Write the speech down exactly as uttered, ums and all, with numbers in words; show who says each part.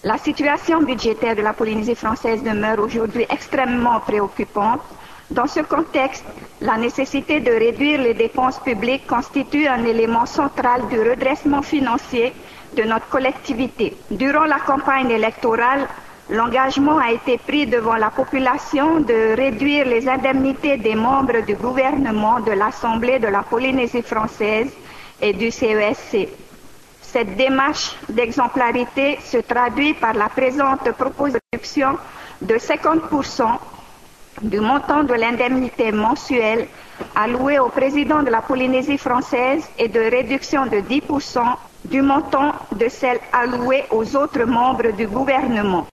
Speaker 1: La situation budgétaire de la Polynésie française demeure aujourd'hui extrêmement préoccupante. Dans ce contexte, la nécessité de réduire les dépenses publiques constitue un élément central du redressement financier de notre collectivité. Durant la campagne électorale, l'engagement a été pris devant la population de réduire les indemnités des membres du gouvernement de l'Assemblée de la Polynésie française et du C E S C. Cette démarche d'exemplarité se traduit par la présente proposition de cinquante pour cent du montant de l'indemnité mensuelle allouée au président de la Polynésie française et de réduction de dix pour cent du montant de celle allouée aux autres membres du gouvernement.